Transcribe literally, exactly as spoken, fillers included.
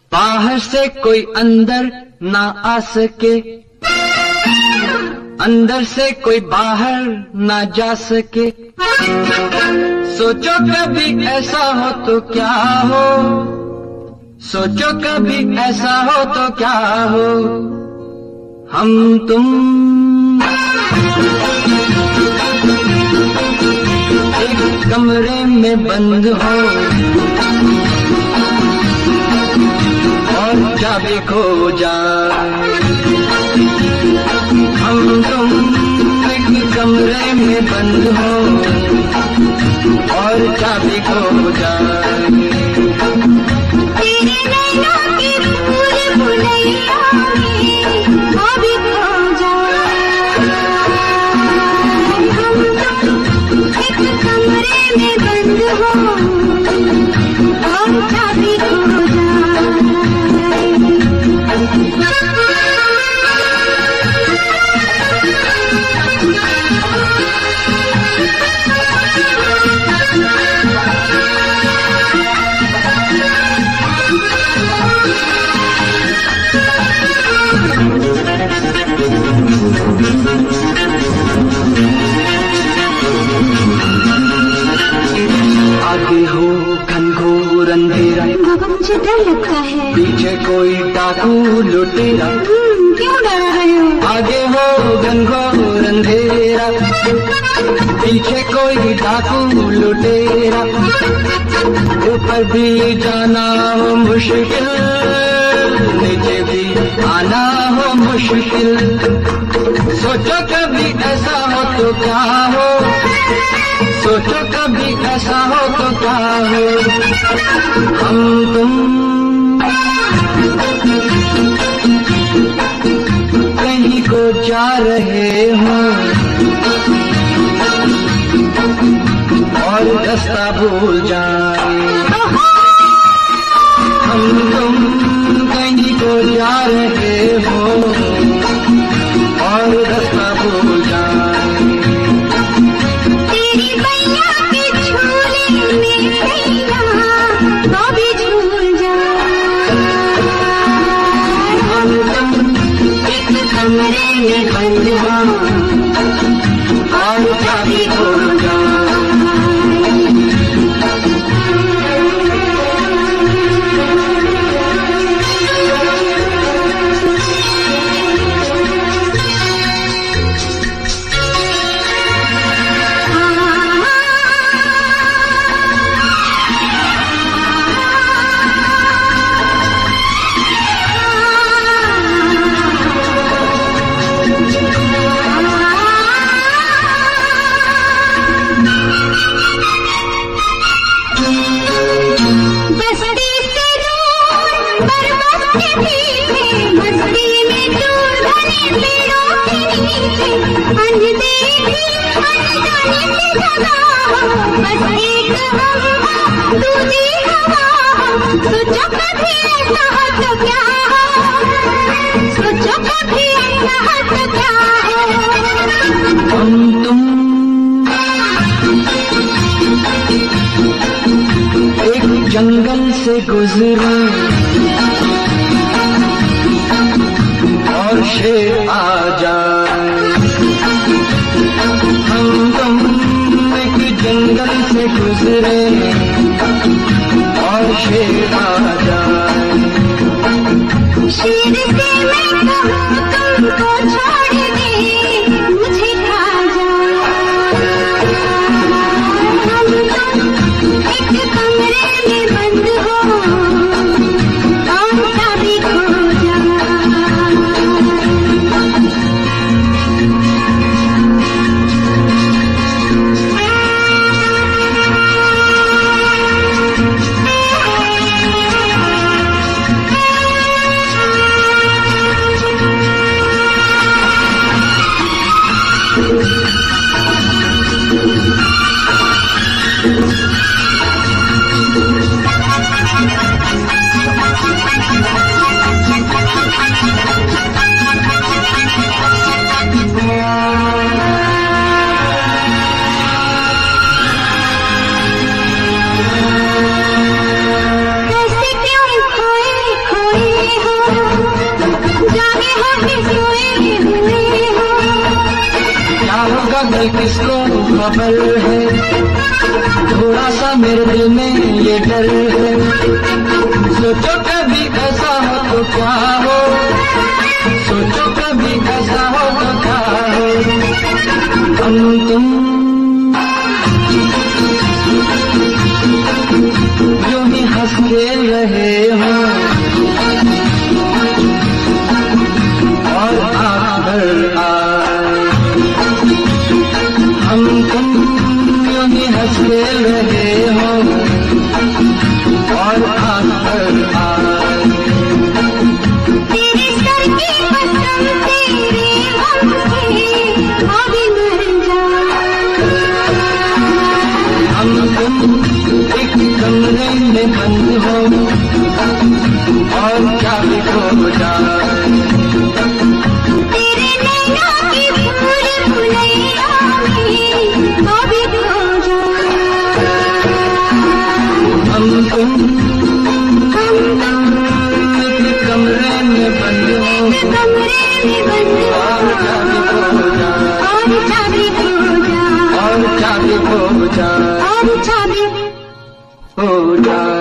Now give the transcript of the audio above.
बाहर से कोई अंदर ना आ सके, अंदर से कोई बाहर ना जा सके। सोचो कभी ऐसा हो तो क्या हो, सोचो कभी ऐसा हो तो क्या हो। हम तुम एक कमरे में बंद हो और चाबी खो जाए। हम तुम एक कमरे में बंद हो और चाबी खो जाए। तेरे नैनों की पूरी बुलैया में चाबी खो जाए। हम तुम एक कमरे में बंद हो और चाबी खो जाए। आगे हो घनघोर अंधेरा, बाबा मुझे डर लगता है। पीछे कोई डाकू लुटेरा, क्यों डर रहे हो? आगे हो घनघोर अंधेरा, पीछे कोई डाकू लुटेरा। ऊपर भी जाना हो मुश्किल, नीचे भी आना हो मुश्किल। सोचो कभी ऐसा हो तो क्या हो, सोचो कभी ऐसा हो तो क्या हो। हम तुम कहीं को जा रहे हो और रास्ता भूल जाए। हम तुम कहीं को जा रहे हो और रास्ता भूल जाए। तेरी बैया के झूले में सैया तो भी झूल जाए। हम तुम एक कमरे में बंद हो और चाबी खो जाए। सोचो कभी ऐसा हो तो क्या हो, सोचो कभी ऐसा हो तो क्या हो। हम तुम एक जंगल से गुजरे और शेर आ जाए। हम तुम एक जंगल से गुजरे और शेर आ जाए। शेर से मैं कहूँ तुमको छोड़ दे, मुझे खा जाए। हम तुम एक कमरे में बंद हो और चाबी खो जाए। खबर है, थोड़ा सा मेरे दिल में ये डर है। सोचो कभी ऐसा हो तो क्या हो, सोचो कभी ऐसा हो तो क्या हो। हम तुम यूं ही हंस खेल रहे हो और आँख भर आए। हम तुम यूं ही हंस खेल रहे हो और आँख भर आए। तेरे सर की कसम तेरे गम से अभी मर जाए। हम तुम एक कमरे में बंद हो और क्या भी हो जाए। तेरे नैना की फूल फुलैया में अभी खो जाए। हम तुम हम तुम एक कमरे में बंद हो कमरे में बंद और क्या भी हो जाए, और चाबी खो जाए, और क्या भी हो जाए, और चाबी हो जाए।